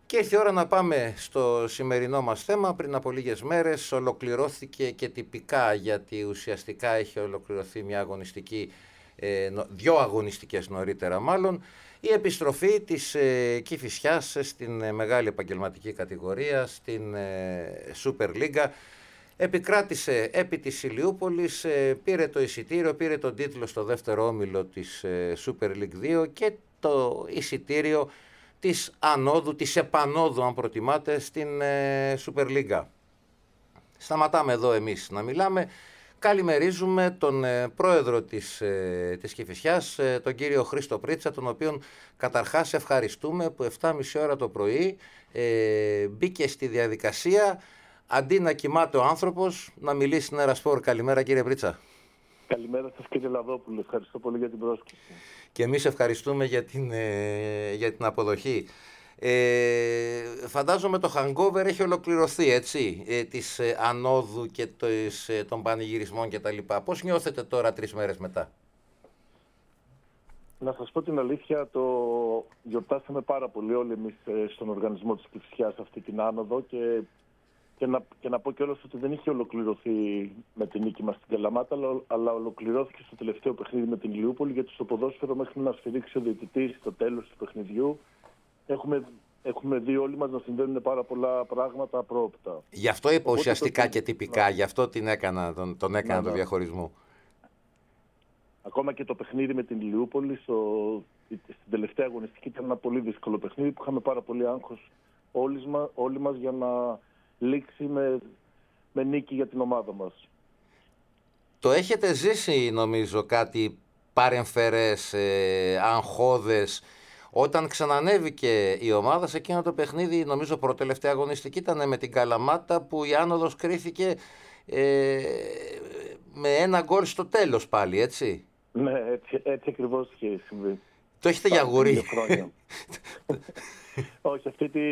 Και ήρθε η ώρα να πάμε στο σημερινό μας θέμα. Πριν από λίγες μέρες ολοκληρώθηκε και τυπικά, γιατί ουσιαστικά έχει ολοκληρωθεί μια αγωνιστική, δυο αγωνιστικές νωρίτερα μάλλον, η επιστροφή της Κηφισιάς στην μεγάλη επαγγελματική κατηγορία, στην Super League. Επικράτησε επί της Ηλιούπολης, πήρε το εισιτήριο, πήρε τον τίτλο στο δεύτερο όμιλο της Super League 2 και το εισιτήριο της ανόδου, της επανόδου αν προτιμάτε, στην Super League. Σταματάμε εδώ εμείς να μιλάμε. Καλημερίζουμε τον πρόεδρο της Κηφισιάς, τον κύριο Χρήστο Πρίτσα, τον οποίον καταρχάς ευχαριστούμε που 7.30 ώρα το πρωί μπήκε στη διαδικασία, αντί να κοιμάται ο άνθρωπος, να μιλήσει στην Έρα Σπορ. Καλημέρα κύριε Πρίτσα. Καλημέρα σας κύριε Λαδόπουλο, ευχαριστώ πολύ για την πρόσκληση. Και εμείς ευχαριστούμε για την αποδοχή. Φαντάζομαι το hangover έχει ολοκληρωθεί, έτσι, της ανόδου και των πανηγυρισμών και τα λοιπά. Πώς νιώθετε τώρα 3 μέρες μετά? Να σας πω την αλήθεια, το γιορτάσαμε πάρα πολύ όλοι εμείς στον οργανισμό της Κηφισιάς αυτή την άνοδο και να πω κιόλας ότι δεν είχε ολοκληρωθεί με την νίκη μας στην Καλαμάτα, αλλά ολοκληρώθηκε στο τελευταίο παιχνίδι με την Ηλιούπολη, γιατί στο ποδόσφαιρο μέχρι να σφυρίξει ο διαιτητής στο τέλος του παιχνιδιού έχουμε δει όλοι μας να συμβαίνουν πάρα πολλά πράγματα απρόοπτα. Γι' αυτό είπα ουσιαστικά και τυπικά, γι' αυτό τον έκανα το διαχωρισμό. Ακόμα και το παιχνίδι με την Ηλιούπολη στην τελευταία αγωνιστική ήταν ένα πολύ δύσκολο παιχνίδι που είχαμε πάρα πολύ άγχος όλοι μας για να λήξει με νίκη για την ομάδα μας. Το έχετε ζήσει νομίζω κάτι παρεμφερές, αγχώδες, όταν ξανανέβηκε η ομάδα σε εκείνο το παιχνίδι, νομίζω προτελευταία αγωνιστική ήταν με την Καλαμάτα, που η άνοδος κρίθηκε με 1 γκολ στο τέλος πάλι, έτσι. Ναι, έτσι ακριβώς είχε συμβεί. Το έχετε για γουρί? Όχι,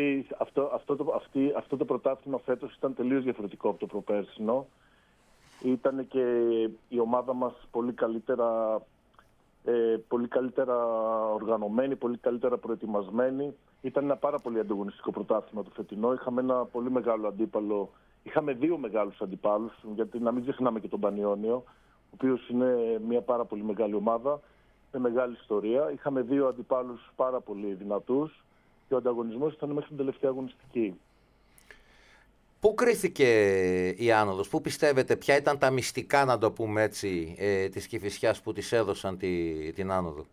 αυτό το πρωτάθλημα φέτος ήταν τελείως διαφορετικό από το προπέρσινο. Ήταν και η ομάδα μας πολύ καλύτερα οργανωμένη, πολύ καλύτερα προετοιμασμένη. Ήταν ένα πάρα πολύ ανταγωνιστικό πρωτάθλημα το φετινό. Είχαμε ένα πολύ μεγάλο αντίπαλο. Είχαμε 2 μεγάλους αντιπάλους, γιατί να μην ξεχνάμε και τον Πανιόνιο, ο οποίος είναι μια πάρα πολύ μεγάλη ομάδα με μεγάλη ιστορία. Είχαμε 2 αντιπάλους πάρα πολύ δυνατούς και ο ανταγωνισμός ήταν μέχρι την τελευταία αγωνιστική. Πού κρίθηκε η άνοδος, πού πιστεύετε, ποια ήταν τα μυστικά, να το πούμε έτσι, της Κηφισιάς που της έδωσαν την άνοδο?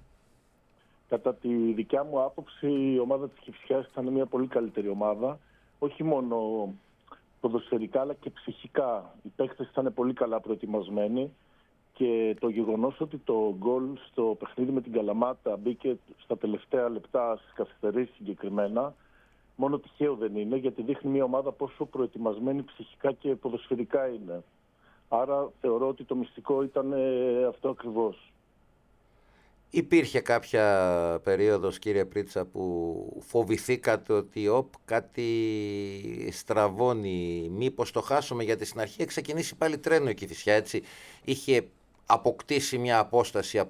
Κατά τη δικιά μου άποψη, η ομάδα της Κηφισιάς ήταν μια πολύ καλύτερη ομάδα, όχι μόνο ποδοσφαιρικά αλλά και ψυχικά. Οι παίκτες ήταν πολύ καλά προετοιμασμένοι και το γεγονός ότι το γκολ στο παιχνίδι με την Καλαμάτα μπήκε στα τελευταία λεπτά, στις καθυστερήσεις συγκεκριμένα, μόνο τυχαίο δεν είναι, γιατί δείχνει μια ομάδα πόσο προετοιμασμένη ψυχικά και ποδοσφαιρικά είναι. Άρα θεωρώ ότι το μυστικό ήταν αυτό ακριβώς. Υπήρχε κάποια περίοδος, κύριε Πρίτσα, που φοβηθήκατε ότι κάτι στραβώνει, μήπως το χάσουμε? Γιατί στην αρχή έχει ξεκινήσει πάλι τρένο η Κηφισιά, έτσι. Είχε αποκτήσει μια απόσταση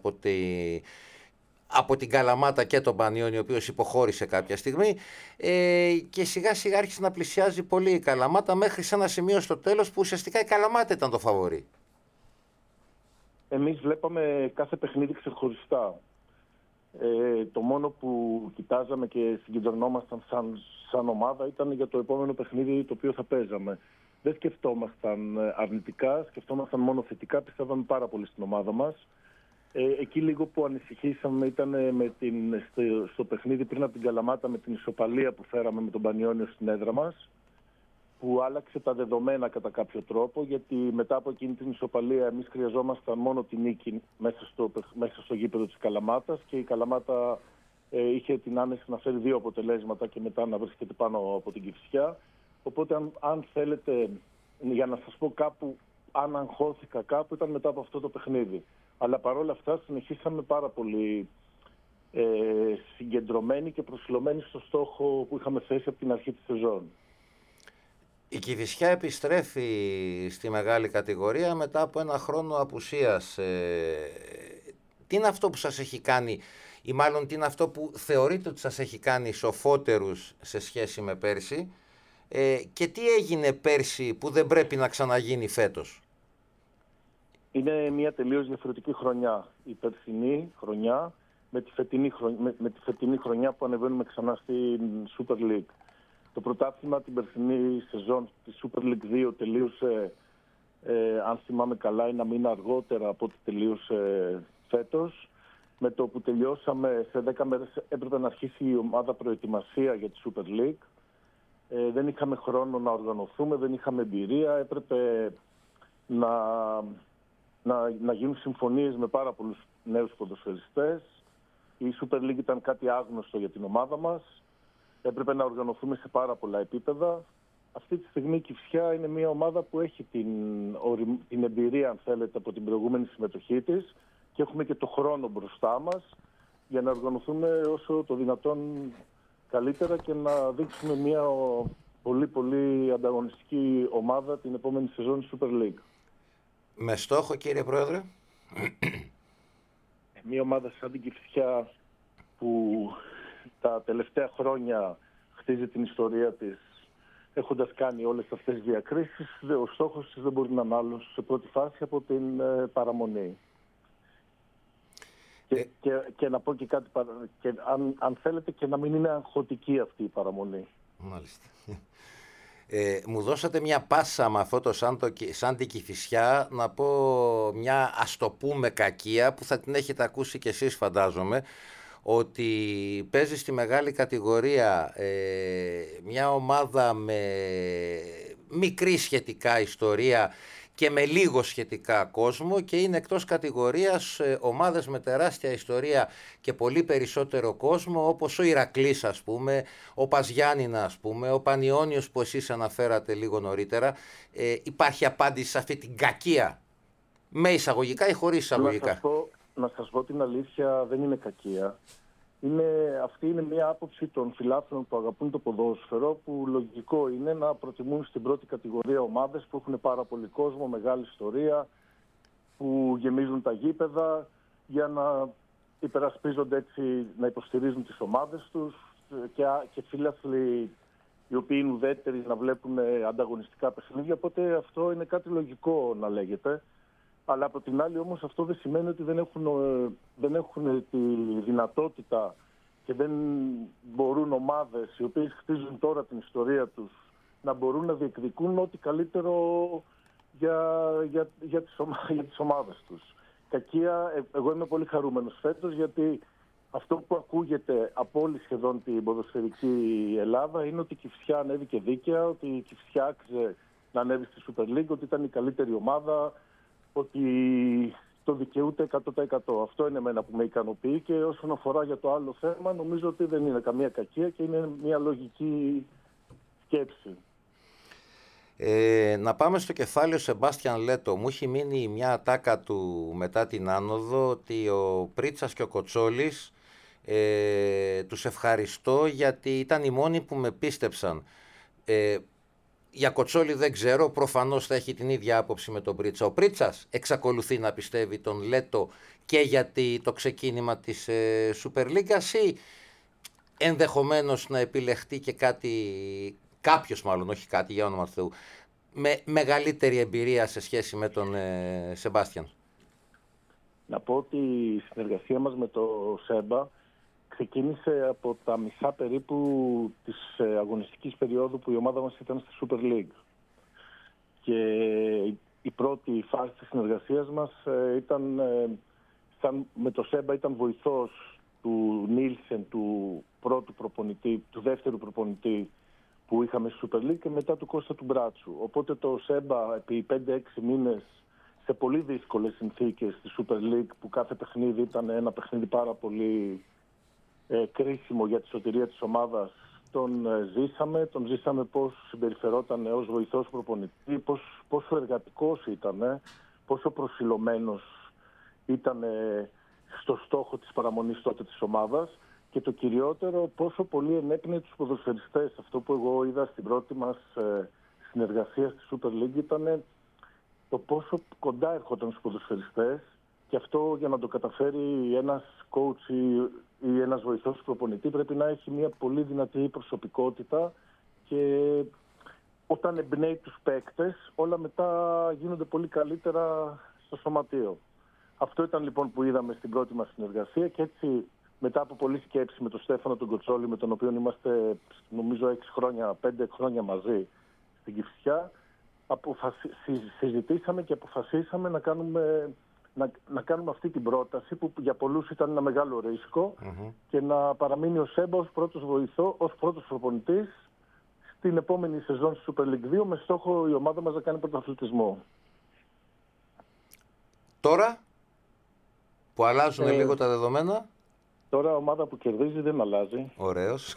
από την Καλαμάτα και τον Πανιόνιο, ο οποίος υποχώρησε κάποια στιγμή, και σιγά σιγά άρχισε να πλησιάζει πολύ η Καλαμάτα, μέχρι σε ένα σημείο στο τέλος που ουσιαστικά η Καλαμάτα ήταν το φαβορί. Εμείς βλέπαμε κάθε παιχνίδι ξεχωριστά. Το μόνο που κοιτάζαμε και συγκεντρωνόμασταν σαν ομάδα ήταν για το επόμενο παιχνίδι το οποίο θα παίζαμε. Δεν σκεφτόμασταν αρνητικά, σκεφτόμασταν μόνο θετικά, πιστεύαμε πάρα πολύ στην ομάδα μας. Εκεί λίγο που ανησυχήσαμε ήταν στο παιχνίδι πριν από την Καλαμάτα, με την ισοπαλία που φέραμε με τον Πανιόνιο στην έδρα μας, που άλλαξε τα δεδομένα κατά κάποιο τρόπο, γιατί μετά από εκείνη την ισοπαλία εμείς χρειαζόμασταν μόνο την νίκη μέσα στο γήπεδο της Καλαμάτας, και η Καλαμάτα είχε την άνεση να φέρει 2 αποτελέσματα και μετά να βρίσκεται πάνω από την Κηφισιά. Οπότε αν θέλετε, για να σας πω κάπου, αν αγχώθηκα κάπου, ήταν μετά από αυτό το παιχνίδι. Αλλά παρόλα αυτά συνεχίσαμε πάρα πολύ συγκεντρωμένοι και προσιλωμένοι στο στόχο που είχαμε θέσει από την αρχή της σεζόν. Η Κηφισιά επιστρέφει στη μεγάλη κατηγορία μετά από 1 χρόνο απουσίας. Τι είναι αυτό που σας έχει κάνει ή μάλλον τι είναι αυτό που θεωρείτε ότι σας έχει κάνει σοφότερους σε σχέση με πέρσι, και τι έγινε πέρσι που δεν πρέπει να ξαναγίνει φέτος? Είναι μια τελείως διαφορετική χρονιά η περσινή χρονιά με τη φετινή χρονιά που ανεβαίνουμε ξανά στην Super League. Το πρωτάθλημα την περσινή σεζόν της Super League 2 τελείωσε, αν θυμάμαι καλά, ένα μήνα αργότερα από ό,τι τελείωσε φέτος. Με το που τελειώσαμε, σε 10 μέρες έπρεπε να αρχίσει η ομάδα προετοιμασία για τη Super League. Δεν είχαμε χρόνο να οργανωθούμε, δεν είχαμε εμπειρία, έπρεπε να γίνουν συμφωνίες με πάρα πολλούς νέους ποδοσφαιριστές. Η Super League ήταν κάτι άγνωστο για την ομάδα μας. Έπρεπε να οργανωθούμε σε πάρα πολλά επίπεδα. Αυτή τη στιγμή η Κηφισιά είναι μια ομάδα που έχει την εμπειρία, αν θέλετε, από την προηγούμενη συμμετοχή της και έχουμε και το χρόνο μπροστά μας για να οργανωθούμε όσο το δυνατόν καλύτερα και να δείξουμε μια πολύ πολύ ανταγωνιστική ομάδα την επόμενη σεζόν της Super League. Με στόχο, κύριε Πρόεδρε? Μια ομάδα σαν την Κηφισιά που τα τελευταία χρόνια χτίζει την ιστορία της έχοντας κάνει όλες αυτές τις διακρίσεις, ο στόχος της δεν μπορεί να είναι άλλος σε πρώτη φάση από την παραμονή. Και να πω και κάτι, αν θέλετε, και να μην είναι αγχωτική αυτή η παραμονή. Μάλιστα. Μου δώσατε μια πάσα με αυτό το σαν την Κηφισιά, να πω μια, ας το πούμε, κακία που θα την έχετε ακούσει κι εσείς, φαντάζομαι, ότι παίζει στη μεγάλη κατηγορία μια ομάδα με μικρή σχετικά ιστορία και με λίγο σχετικά κόσμο, και είναι εκτός κατηγορίας ομάδες με τεράστια ιστορία και πολύ περισσότερο κόσμο, όπως ο Ηρακλής, ας πούμε, ο Παζιάννηνα, ας πούμε, ο Πανιώνιος που εσείς αναφέρατε λίγο νωρίτερα. Υπάρχει απάντηση σε αυτή την κακία, με εισαγωγικά ή χωρίς εισαγωγικά? Να σας πω την αλήθεια, δεν είναι κακία. Αυτή είναι μια άποψη των φιλάθλων που αγαπούν το ποδόσφαιρο, που λογικό είναι να προτιμούν στην πρώτη κατηγορία ομάδες που έχουν πάρα πολύ κόσμο, μεγάλη ιστορία, που γεμίζουν τα γήπεδα για να υπερασπίζονται έτσι, να υποστηρίζουν τις ομάδες τους, και φιλάθλοι οι οποίοι είναι ουδέτεροι να βλέπουν ανταγωνιστικά παιχνίδια, οπότε αυτό είναι κάτι λογικό να λέγεται. Αλλά από την άλλη όμως αυτό δεν σημαίνει ότι δεν έχουν τη δυνατότητα και δεν μπορούν ομάδες οι οποίες χτίζουν τώρα την ιστορία τους να μπορούν να διεκδικούν ό,τι καλύτερο για τις ομάδες τους. Κακία, εγώ είμαι πολύ χαρούμενος φέτος, γιατί αυτό που ακούγεται από όλη σχεδόν την ποδοσφαιρική Ελλάδα είναι ότι η Κηφισιά ανέβηκε δίκαια, ότι η Κηφισιά άξιζε να ανέβει στη Super League, ότι ήταν η καλύτερη ομάδα, ότι το δικαιούται 100%. Αυτό είναι εμένα που με ικανοποιεί, και όσον αφορά για το άλλο θέμα, νομίζω ότι δεν είναι καμία κακία και είναι μια λογική σκέψη. Να πάμε στο κεφάλαιο Σεμπάστιαν Λέτο. Μου έχει μείνει μια ατάκα του μετά την άνοδο, ότι ο Πρίτσας και ο Κοτσόλης τους ευχαριστώ γιατί ήταν οι μόνοι που με πίστεψαν. Για Κοτσόλη δεν ξέρω, προφανώς θα έχει την ίδια άποψη με τον Πρίτσα. Ο Πρίτσας εξακολουθεί να πιστεύει τον Λέτο και γιατί το ξεκίνημα της Super League, ή ενδεχομένως να επιλεχτεί και κάποιος μάλλον, όχι κάτι, για όνομα του Θεού, με μεγαλύτερη εμπειρία σε σχέση με τον Σεμπάστιαν? Να πω ότι η συνεργασία μας με το Σέμπα ξεκίνησε από τα μισά περίπου της αγωνιστικής περίοδου που η ομάδα μας ήταν στη Super League. Και η πρώτη φάση της συνεργασίας μας με το Σέμπα ήταν βοηθός του Νίλσεν, του δεύτερου προπονητή που είχαμε στη Super League, και μετά του Κώστα του Μπράτσου. Οπότε το Σέμπα επί 5-6 μήνες, σε πολύ δύσκολες συνθήκες στη Super League, που κάθε παιχνίδι ήταν ένα παιχνίδι πάρα πολύ κρίσιμο για τη σωτηρία της ομάδας, τον ζήσαμε πώς συμπεριφερόταν ως βοηθός προπονητή, πόσο εργατικός ήταν, πόσο προσιλωμένος ήταν στο στόχο της παραμονής τότε της ομάδας, και το κυριότερο, πόσο πολύ ενέπνεε τους ποδοσφαιριστές. Αυτό που εγώ είδα στην πρώτη μας συνεργασία στη Super League ήταν το πόσο κοντά έρχονταν στους ποδοσφαιριστές, και αυτό για να το καταφέρει ένας coach ή ένας βοηθός του προπονητή πρέπει να έχει μια πολύ δυνατή προσωπικότητα και όταν εμπνέει τους παίκτες, όλα μετά γίνονται πολύ καλύτερα στο σωματείο. Αυτό ήταν λοιπόν που είδαμε στην πρώτη μας συνεργασία και έτσι μετά από πολλή σκέψη με τον Στέφανο τον Κοτσόλη, με τον οποίο είμαστε νομίζω 5 χρόνια μαζί στην Κηφισιά, συζητήσαμε και αποφασίσαμε να κάνουμε αυτή την πρόταση που για πολλούς ήταν ένα μεγάλο ρίσκο και να παραμείνει ο Σέμπα ως πρώτος προπονητής στην επόμενη σεζόν στη Super League 2 με στόχο η ομάδα μας να κάνει πρωταθλητισμό. Τώρα που αλλάζουν λίγο τα δεδομένα. Τώρα ομάδα που κερδίζει δεν αλλάζει. Ωραίος.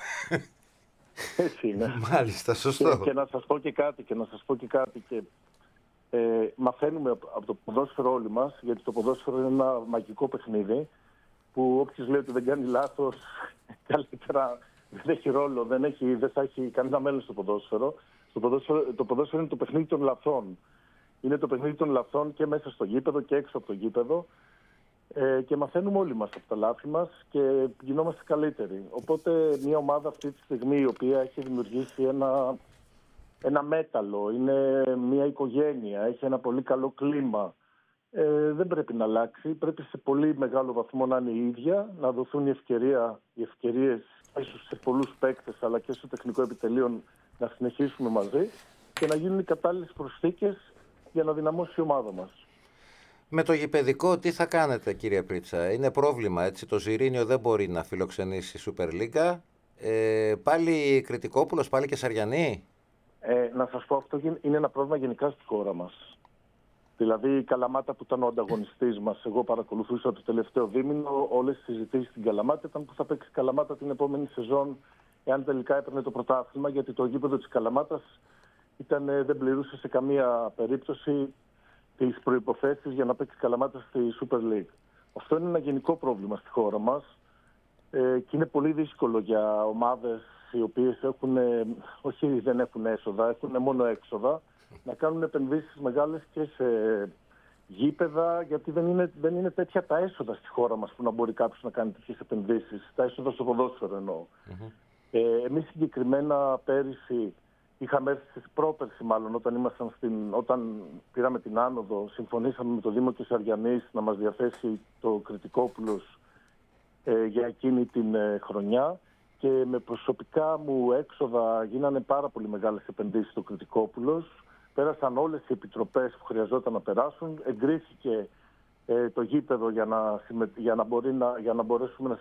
Έτσι είναι. Μάλιστα, σωστό. Και να σας πω και κάτι. Μαθαίνουμε από το ποδόσφαιρο όλοι μας, γιατί το ποδόσφαιρο είναι ένα μαγικό παιχνίδι που όποιος λέει ότι δεν κάνει λάθος, καλύτερα δεν έχει ρόλο, δεν θα έχει κανένα μέλλον στο ποδόσφαιρο. Το ποδόσφαιρο είναι το παιχνίδι των λαθών. Είναι το παιχνίδι των λαθών και μέσα στο γήπεδο και έξω από το γήπεδο. Και μαθαίνουμε όλοι μας από τα λάθη μας και γινόμαστε καλύτεροι. Οπότε μια ομάδα αυτή τη στιγμή η οποία έχει δημιουργήσει ένα μέταλλο, είναι μια οικογένεια, έχει ένα πολύ καλό κλίμα, δεν πρέπει να αλλάξει. Πρέπει σε πολύ μεγάλο βαθμό να είναι η ίδια, να δοθούν οι ευκαιρίες ίσως σε πολλούς παίκτες αλλά και στο τεχνικό επιτελείο να συνεχίσουμε μαζί και να γίνουν οι κατάλληλες προσθήκες για να δυναμώσει η ομάδα μας. Με το γηπεδικό τι θα κάνετε, κύριε Πρίτσα? Είναι πρόβλημα, έτσι. Το Ζιρήνιο δεν μπορεί να φιλοξενήσει Super League. Πάλι Κρητικόπουλος, πάλι και Σαριανή. Να σας πω, αυτό είναι ένα πρόβλημα γενικά στη χώρα μας. Δηλαδή η Καλαμάτα που ήταν ο ανταγωνιστής μας, εγώ παρακολουθούσα το τελευταίο δίμηνο, όλες τις συζητήσεις στην Καλαμάτα ήταν που θα παίξει η Καλαμάτα την επόμενη σεζόν, εάν τελικά έπαιρνε το πρωτάθλημα, γιατί το γήπεδο της Καλαμάτας δεν πληρούσε σε καμία περίπτωση τις προϋποθέσεις για να παίξει Καλαμάτα στη Super League. Αυτό είναι ένα γενικό πρόβλημα στη χώρα μας και είναι πολύ δύσκολο για ομάδες οι οποίες δεν έχουν έσοδα, έχουν μόνο έξοδα, να κάνουν επενδύσεις μεγάλες και σε γήπεδα, γιατί δεν είναι τέτοια τα έσοδα στη χώρα μας που να μπορεί κάποιος να κάνει τέτοιες επενδύσεις. Τα έσοδα στο ποδόσφαιρο εννοώ. Εμείς συγκεκριμένα πέρυσι είχαμε έρθει πρόπερση μάλλον όταν πήραμε την άνοδο, συμφωνήσαμε με το Δήμο της Αριανής να μας διαθέσει το Κρητικόπουλος για εκείνη την χρονιά και με προσωπικά μου έξοδα γίνανε πάρα πολύ μεγάλες επενδύσεις στο Κρητικόπουλος. Πέρασαν όλες οι επιτροπές που χρειαζόταν να περάσουν, εγκρίθηκε το γήπεδο για να μπορέσουμε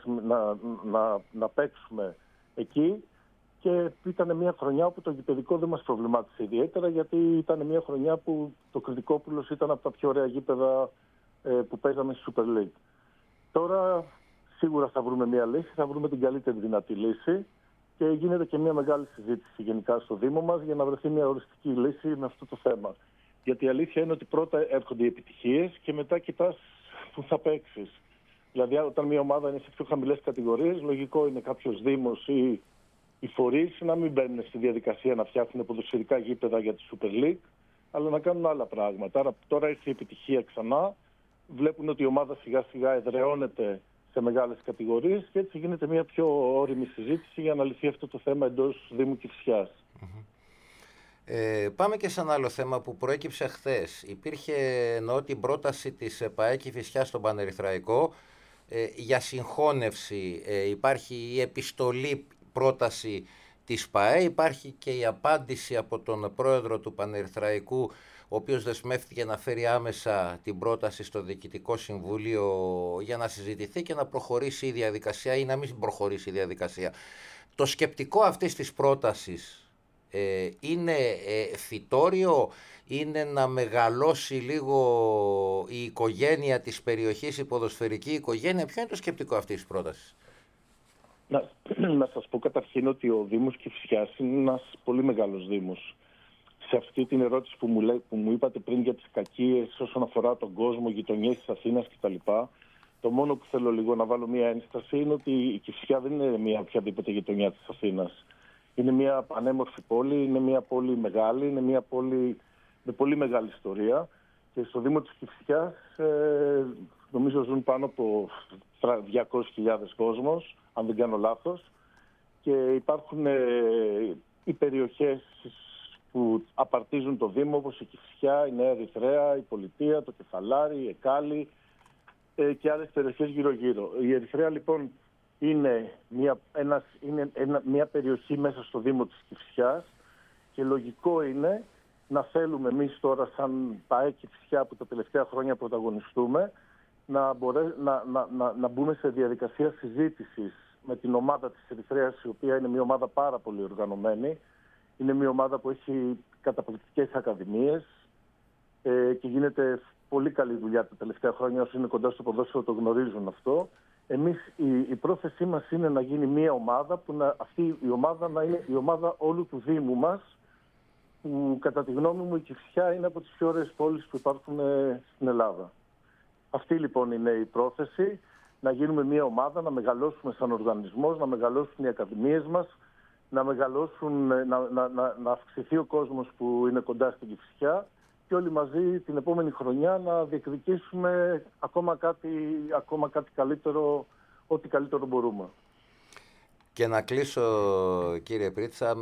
να παίξουμε εκεί. Και ήταν μια χρονιά όπου το γηπεδικό δεν μας προβλημάτισε ιδιαίτερα, γιατί ήταν μια χρονιά που το Κρητικόπουλος ήταν από τα πιο ωραία γήπεδα που παίζαμε στη Super League. Τώρα σίγουρα θα βρούμε μια λύση, θα βρούμε την καλύτερη δυνατή λύση και γίνεται και μια μεγάλη συζήτηση γενικά στο Δήμο μας για να βρεθεί μια οριστική λύση με αυτό το θέμα. Γιατί η αλήθεια είναι ότι πρώτα έρχονται οι επιτυχίες και μετά κοιτάς που θα παίξεις. Δηλαδή όταν μια ομάδα είναι σε πιο χαμηλές κατηγορίες, λογικό είναι κάποιος Δήμος ή οι φορείς να μην μπαίνουν στη διαδικασία να φτιάχνουν ποδοσφαιρικά γήπεδα για τη Super League, αλλά να κάνουν άλλα πράγματα. Άρα τώρα έχει η επιτυχία ξανά. Βλέπουν ότι η ομάδα σιγά σιγά εδραιώνεται σε μεγάλες κατηγορίες και έτσι γίνεται μια πιο όριμη συζήτηση για να λυθεί αυτό το θέμα εντός Δήμου Κηφισιάς. Πάμε και σε ένα άλλο θέμα που προέκυψε χθες. Υπήρχε την πρόταση της ΠΑΕ Κηφισιάς στον Πανερυθραϊκό για συγχώνευση. Υπάρχει η επιστολή πρόταση της ΠΑΕ, υπάρχει και η απάντηση από τον πρόεδρο του Πανερυθραϊκού, ο οποίος δεσμεύτηκε να φέρει άμεσα την πρόταση στο Διοικητικό Συμβούλιο για να συζητηθεί και να προχωρήσει η διαδικασία ή να μην προχωρήσει η διαδικασία. Το σκεπτικό αυτής της πρότασης είναι φυτόριο, είναι να μεγαλώσει λίγο η οικογένεια της περιοχής, η ποδοσφαιρική οικογένεια? Ποιο είναι το σκεπτικό αυτής της πρότασης? Να σας πω καταρχήν ότι ο Δήμος Κηφισιάς είναι ένας πολύ μεγάλος δήμος. Σε αυτή την ερώτηση που μου είπατε πριν για τις κακίες όσον αφορά τον κόσμο, γειτονιές της Αθήνας κτλ. Το μόνο που θέλω λίγο να βάλω μια ένσταση είναι ότι η Κηφισιά δεν είναι μια οποιαδήποτε γειτονιά της Αθήνας. Είναι μια πανέμορφη πόλη, είναι μια πόλη μεγάλη, είναι μια πόλη με πολύ μεγάλη ιστορία και στο Δήμο της Κηφισιάς νομίζω ζουν πάνω από 200.000 κόσμος, αν δεν κάνω λάθος. Και υπάρχουν οι περιοχές που απαρτίζουν το Δήμο, όπως η Κηφισιά, η Νέα Ερυθρέα, η Πολιτεία, το Κεφαλάρι, η Εκάλη και άλλες περιοχές γύρω-γύρω. Η Ερυθρέα λοιπόν είναι μια περιοχή μέσα στο Δήμο της Κηφισιάς και λογικό είναι να θέλουμε εμείς τώρα σαν ΠΑΕ Κηφισιά που τα τελευταία χρόνια πρωταγωνιστούμε να μπούμε σε διαδικασία συζήτησης με την ομάδα της Ερυθρέας, η οποία είναι μια ομάδα πάρα πολύ οργανωμένη. Είναι μια ομάδα που έχει καταπληκτικές ακαδημίες και γίνεται πολύ καλή δουλειά τα τελευταία χρόνια. Όσοι είναι κοντά στο ποδόσφαιρο το γνωρίζουν αυτό. Εμείς η πρόθεσή μας είναι να γίνει μια ομάδα που αυτή η ομάδα να είναι η ομάδα όλου του Δήμου μας, που κατά τη γνώμη μου η Κηφισιά είναι από τις πιο ωραίες πόλεις που υπάρχουν στην Ελλάδα. Αυτή λοιπόν είναι η πρόθεση, να γίνουμε μια ομάδα, να μεγαλώσουμε σαν οργανισμός, να μεγαλώσουν οι ακαδημίες μας, να αυξηθεί ο κόσμος που είναι κοντά στην Κηφισιά και όλοι μαζί την επόμενη χρονιά να διεκδικήσουμε ακόμα κάτι καλύτερο, ό,τι καλύτερο μπορούμε. Και να κλείσω, κύριε Πρίτσα,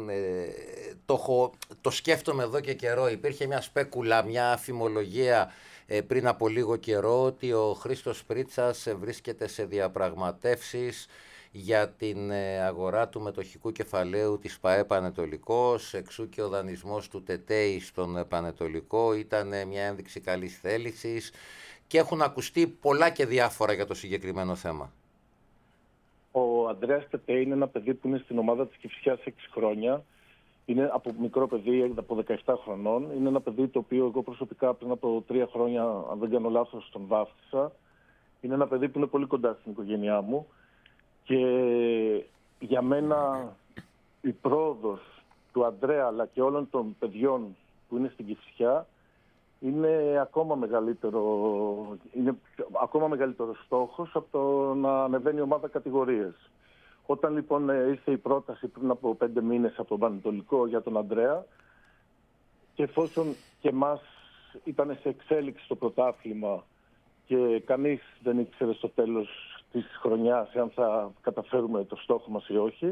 το σκέφτομαι εδώ και καιρό. Υπήρχε μια σπέκουλα, μια φημολογία πριν από λίγο καιρό ότι ο Χρήστος Πρίτσας βρίσκεται σε διαπραγματεύσεις για την αγορά του μετοχικού κεφαλαίου της ΠΑΕ Πανετολικός, εξού και ο δανεισμός του ΤΕΤΕΙ στον Πανετολικό ήταν μια ένδειξη καλής θέλησης και έχουν ακουστεί πολλά και διάφορα για το συγκεκριμένο θέμα. Ο Ανδρέας ΤΕΤΕΙ είναι ένα παιδί που είναι στην ομάδα της Κηφισιάς 6 χρόνια. Είναι από μικρό παιδί, από 17 χρονών. Είναι ένα παιδί το οποίο εγώ προσωπικά πριν από 3 χρόνια, αν δεν κάνω λάθος, τον βάφτισα. Είναι ένα παιδί που είναι πολύ κοντά στην οικογένειά μου. Και για μένα η πρόοδος του Ανδρέα αλλά και όλων των παιδιών που είναι στην Κηφισιά είναι ακόμα μεγαλύτερο στόχος από το να ανεβαίνει η ομάδα κατηγορίες. Όταν λοιπόν ήρθε η πρόταση πριν από 5 μήνες από τον Πανετολικό για τον Ανδρέα και εφόσον και εμάς ήταν σε εξέλιξη το πρωτάθλημα και κανείς δεν ήξερε στο τέλος της χρονιάς αν θα καταφέρουμε το στόχο μας ή όχι,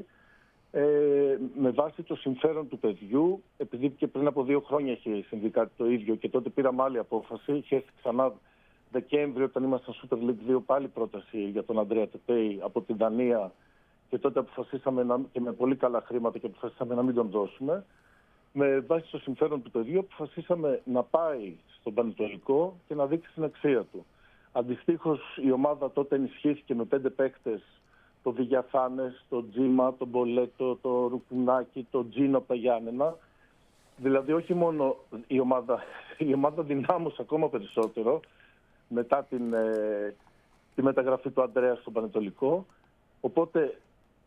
με βάση το συμφέρον του παιδιού, επειδή και πριν από 2 χρόνια είχε συμβεί κάτι το ίδιο και τότε πήραμε άλλη απόφαση, είχε ξανά Δεκέμβριο όταν ήμασταν Super League 2 πάλι πρόταση για τον Ανδρέα ΤΕΤΕΙ από την Δανία και τότε αποφασίσαμε και με πολύ καλά χρήματα και αποφασίσαμε να μην τον δώσουμε. Με βάση το συμφέρον του παιδιού αποφασίσαμε να πάει στον Πανετολικό και να δείξει την αξία του. Αντιστοίχως η ομάδα τότε ενισχύθηκε με 5 παίκτες, το Βηγιαφάνες, το Τζίμα, το Μπολέτο, το Ρουπουνάκι, το Τζίνο από τα Γιάννενα. Δηλαδή όχι μόνο η ομάδα δυνάμωσε ακόμα περισσότερο μετά τη μεταγραφή του Ανδρέα στον Πανετολικό. Οπότε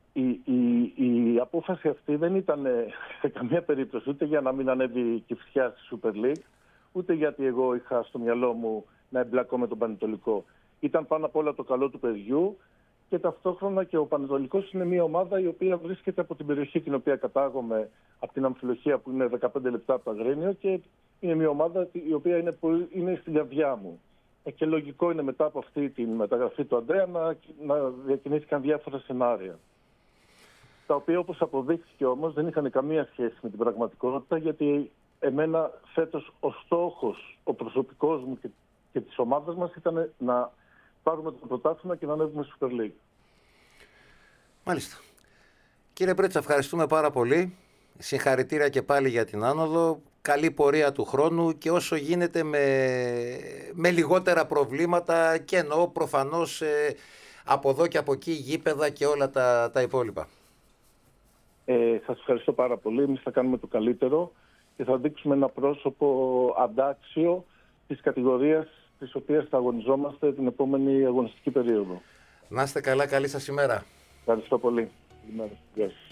η απόφαση αυτή δεν ήταν σε καμία περίπτωση ούτε για να μην ανέβει η Κηφισιά στη Super League, ούτε γιατί εγώ είχα στο μυαλό μου να εμπλακώ με τον Πανετολικό. Ήταν πάνω απ' όλα το καλό του παιδιού και ταυτόχρονα και ο Πανετολικός είναι μια ομάδα η οποία βρίσκεται από την περιοχή την οποία κατάγομαι, από την Αμφιλοχία που είναι 15 λεπτά από το Αγρίνιο και είναι μια ομάδα η οποία είναι στην καρδιά μου. Και λογικό είναι μετά από αυτή τη μεταγραφή του Ανδρέα να διακινήθηκαν διάφορα σενάρια. Τα οποία όπως αποδείχθηκε όμως δεν είχαν καμία σχέση με την πραγματικότητα γιατί εμένα φέτος ο στόχος, ο προσωπικός μου και της ομάδας μας ήταν να πάρουμε το πρωτάθλημα και να ανέβουμε στη Super League. Μάλιστα. Κύριε Πρίτσα, ευχαριστούμε πάρα πολύ. Συγχαρητήρια και πάλι για την άνοδο. Καλή πορεία του χρόνου και όσο γίνεται με λιγότερα προβλήματα και εννοώ προφανώς από εδώ και από εκεί γήπεδα και όλα τα υπόλοιπα. Σας ευχαριστώ πάρα πολύ. Εμείς θα κάνουμε το καλύτερο και θα δείξουμε ένα πρόσωπο αντάξιο της κατηγορίας της οποίας θα αγωνιζόμαστε την επόμενη αγωνιστική περίοδο. Να είστε καλά, καλή σας ημέρα. Ευχαριστώ πολύ. Καλημέρα.